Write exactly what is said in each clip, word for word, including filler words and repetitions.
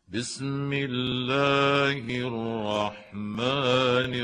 بسم الله الرحمن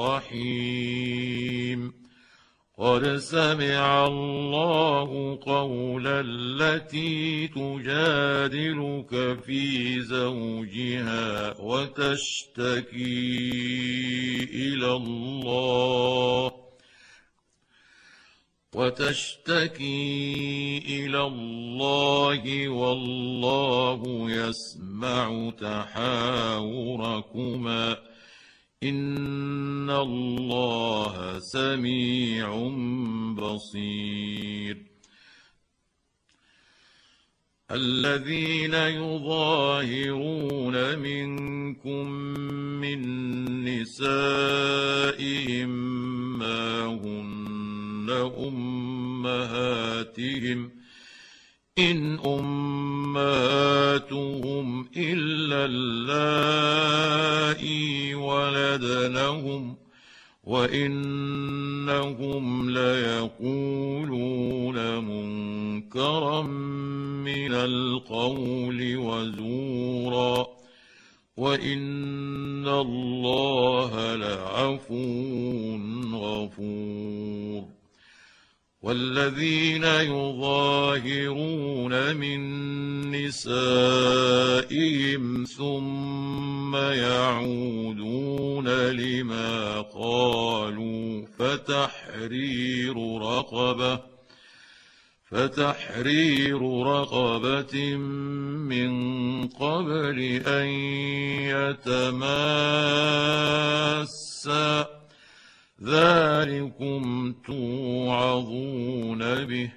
الرحيم قد سمع الله قول التي تجادلك في زوجها وتشتكي إلى الله وتشتكي إلى الله والله يسمع تحاوركما إن الله سميع بصير الذين يظاهرون منكم من نسائهم ما هن أمهاتهم إن أمهاتهم إلا اللائي ولدنهم وإنهم ليقولون منكرا من القول وزورا وإن الله لعفو غفور والذين يظاهرون من نسائهم ثم يعودون لما قالوا فتحرير رقبة فتحرير رقبة من قبل أن يتماسا ذلكم توعظون به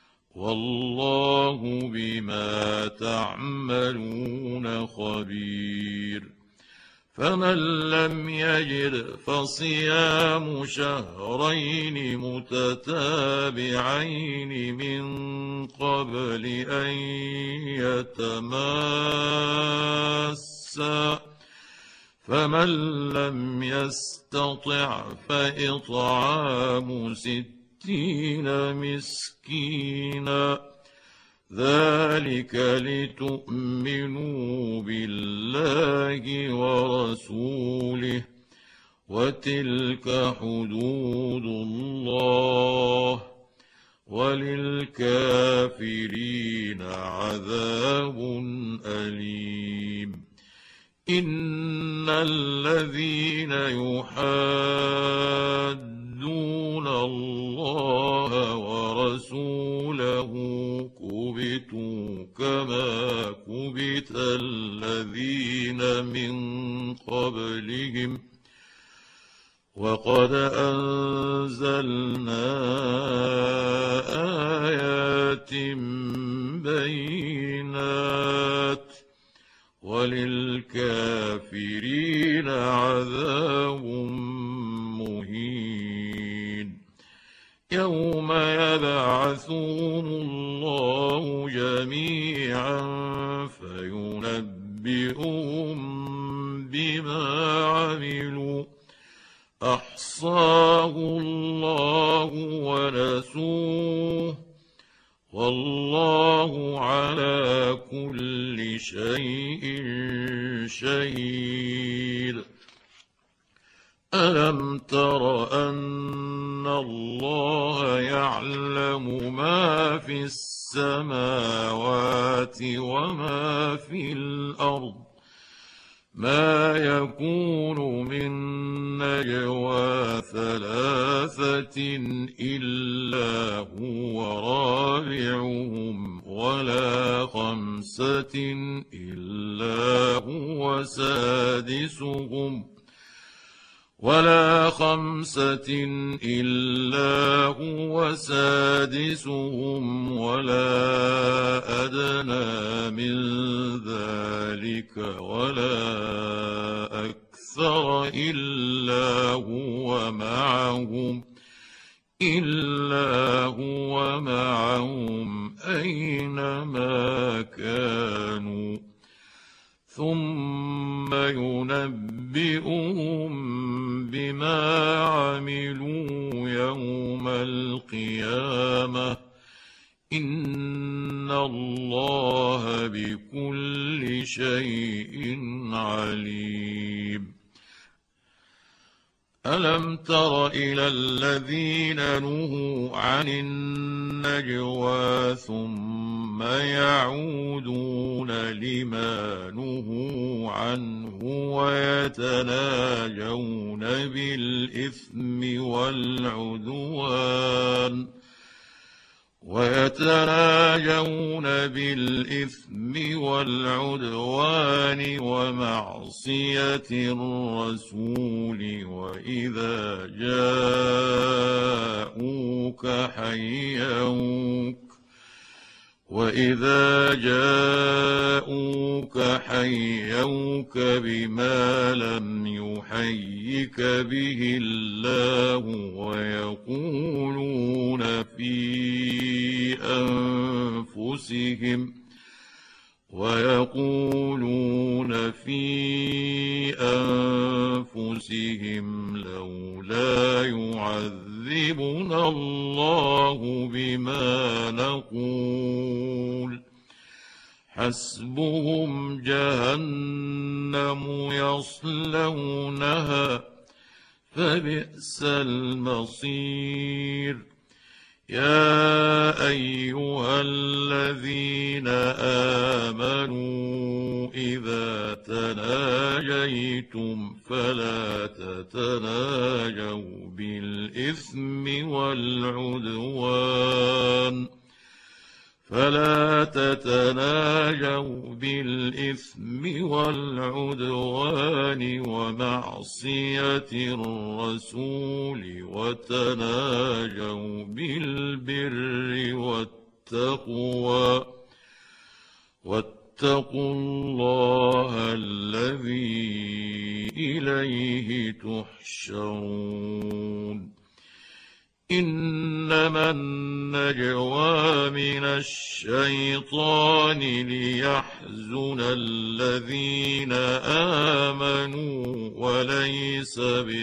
والله بما تعملون خبير فمن لم يجد فصيام شهرين متتابعين من قبل أن يتماسا فمن لم يستطع فإطعام ستين مسكينا ذلك لتؤمنوا بالله ورسوله وتلك حدود الله وللكافرين عذاب أليم إن الذين يحادون الله ورسوله كبتوا كما كبت الذين من قبلهم وقد أنزلنا آيات بينات وللكافرين عذاب مهين يوم يبعثهم الله جميعا فينبئهم بما عملوا أحصاه الله ونسوه والله على كل شيء شهيد ألم تر أن الله يعلم ما في السماوات وما في الأرض ما يكون من نجوى ثلاثة إلا هو رابعهم ولا خمسة إلا هو سادسهم ولا خمسة إلا هو سادسهم ولا أدنى من ذلك ولا أكثر إلا هو معهم إلا هو معهم أينما كانوا ثم ينبئهم بما عملوا يوم القيامة إن الله بكل شيء عليم. ألم تر إلى الذين نهوا عن النجوى ثم يعودون لما نهوا عنه ويتناجون بالإثم والعدوان ويتناجون بالإثم والعدوان ومعصية الرسول وإذا جاءوك حيوك وإذا جاءوك حيوك بما لم يحيك به الله ويقولون في أنفسهم ويقولون في أنفسهم لولا يعذبنا الله بما نقول حسبهم جهنم يصلونها فبئس المصير. يا أيها الذين آمنوا إذا تناجيتم فلا تتناجوا بالإثم والعدوان فلا تتناجوا بالإثم والعدوان ومعصية الرسول وتناجوا بالبر والتقوى واتقوا الله الذي إليه تحشرون. إنما النجوى من الشيطان ليحزن الذين آمنوا وليس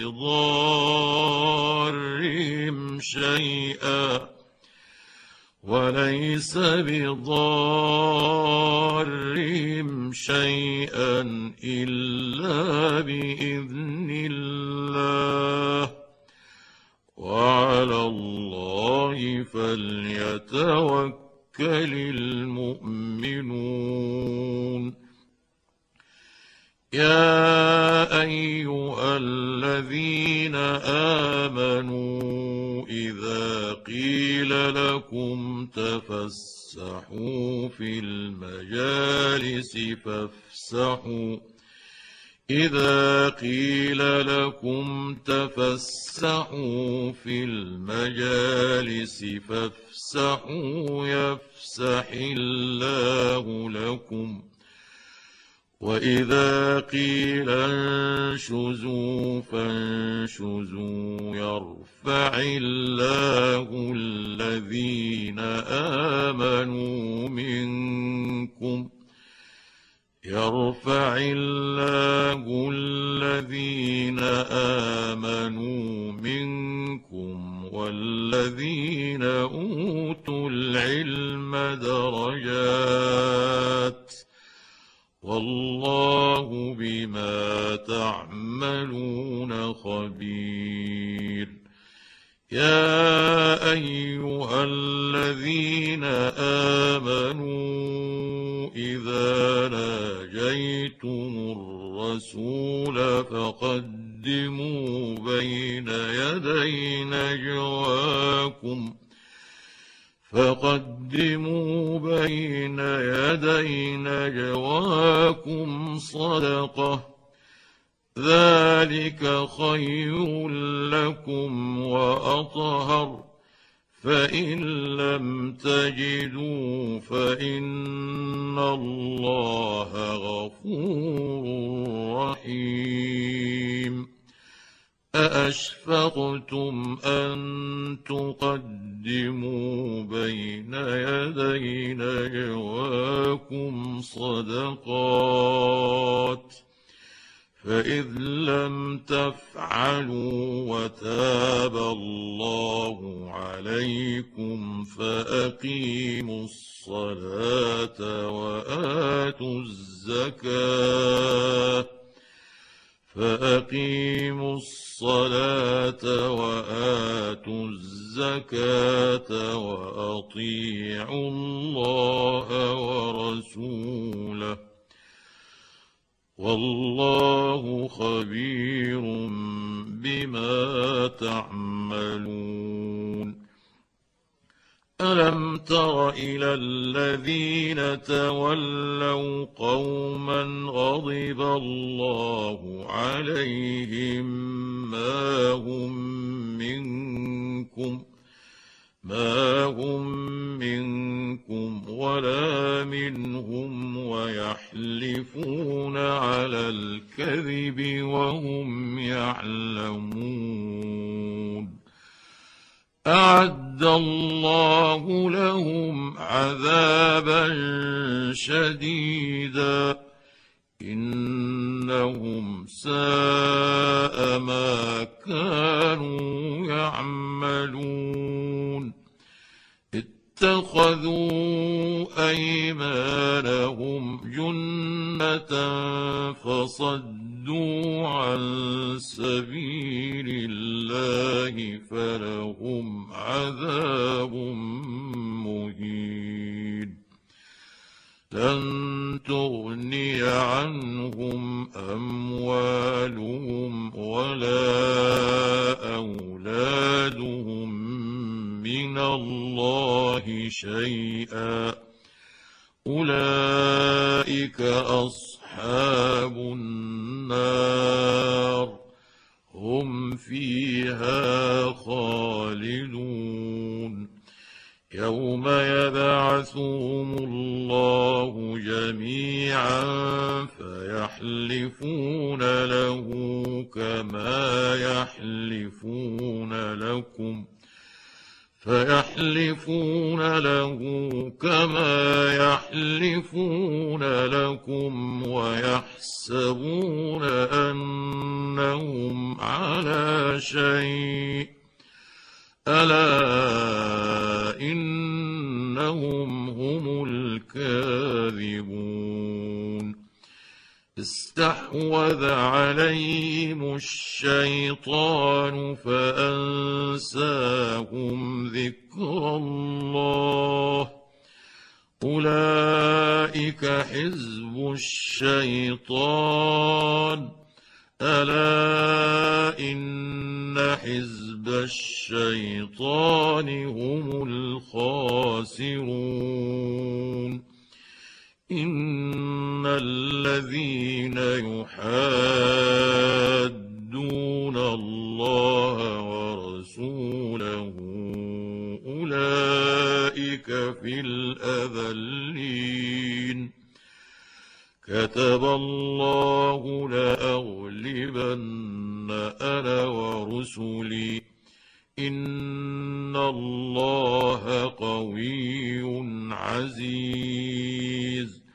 بضارهم شيئا وليس بضارهم شيئا إلا بإذن الله وعلى الله فليتوكل المؤمنون. يا أيها الذين آمنوا إذا قيل لكم تفسحوا في المجالس فافسحوا إذا قيل لكم تفسحوا في المجالس فافسحوا يفسح الله لكم وإذا قيل انشزوا فانشزوا يرفع الله الذين آمنوا منكم يرفع الله الذين آمنوا منكم والذين أوتوا العلم درجات والله بما تعملون خبير. يا أيها الذين آمنوا إذا ناجيتم الرسول فقدموا بين يدي نجواكم فقدموا بين يدي نجواكم صدقة ذلك خير لكم وأطهر فإن لم تجدوا فإن الله غفور رحيم. أأشفقتم أن تقدموا بين يدي نجواكم صدقات فإذ لم تفعلوا وتاب الله عليكم فأقيموا الصلاة وآتوا الزكاة فأقيموا الصلاة وآتوا الزكاة وأطيعوا الله ورسوله والله خبير بما تعملون. ألم تر إلى الذين تولوا قوما غضب الله عليهم ما هم منكم ما هم منكم ولا منهم ويحلفون على الكذب وهم يعلمون. أعد الله لهم عذابا شديدا إنهم ساء ما كانوا يعملون. اتخذوا أيمانهم جنة فصدوا عن سبيل الله فلهم عذاب مهين. لن تغني عنهم أموالهم ولا أولادهم من الله شيئا أولئك أصحاب النار هم فيها خالدون. يوم يبعثهم الله جميعا فيحلفون له كما يحلفون لكم فيحلفون له كما يحلفون لكم ويحسبون أنهم على شيء ألا إنهم هم الكاذبون. استحوذ عليهم الشيطان فأنساهم ذكر الله أولئك حزب الشيطان ألا إن حزب الشيطان هم الخاسرون. إن الذين يحادون الله ورسوله أولئك في الأذلين. كتب الله لأغلبن أنا ورسلي إن الله قوي عزيز.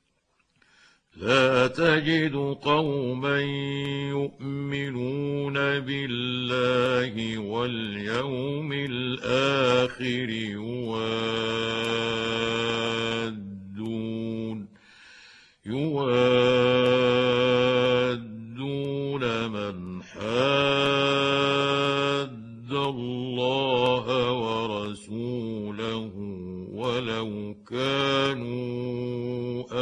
لا تجد قوما يؤمنون بالله واليوم الآخر يوادون يوادون من حاد الله ورسوله ولو كانوا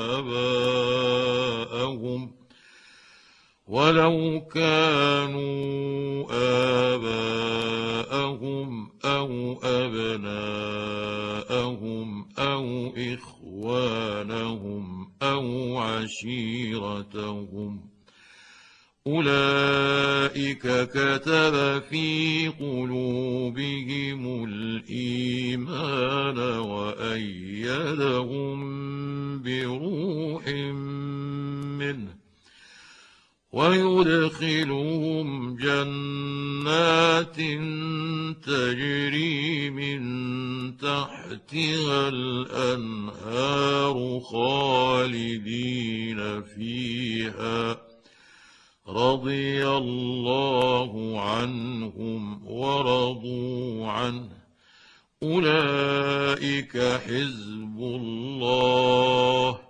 آباءهم ولو كانوا آباءهم أو أبناءهم أو إخوانهم أو عشيرتهم أولئك كتب في قلوبهم الإيمان وأيدهم بروح منه ويدخلهم جنات تجري من تحتها الأنهار خالدين فيها رضي الله عنهم ورضوا عنه أولئك حزب الله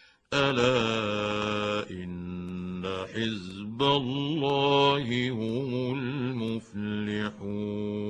ألا إن حزب الله هم المفلحون.